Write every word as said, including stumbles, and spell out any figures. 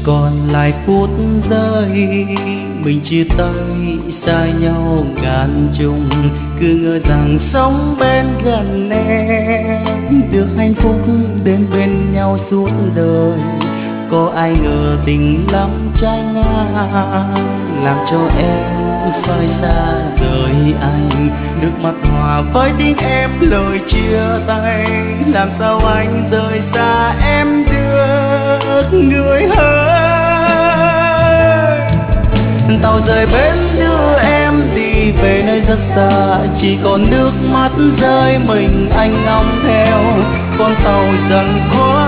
còn lại phút giây mình chia tay xa nhau ngàn trùng, cứ ngờ rằng sống bên gần em được hạnh phúc đến bên nhau suốt đời. Có ai ngờ tình lắm trái ngang làm cho em phải xa rời anh, nước mắt hòa với tiếng em lời chia tay. Làm sao anh rời xa em được người ơi. Tàu rời bến đưa em đi về nơi rất xa, chỉ còn nước mắt rơi mình anh ngóng theo. Con tàu dần khuất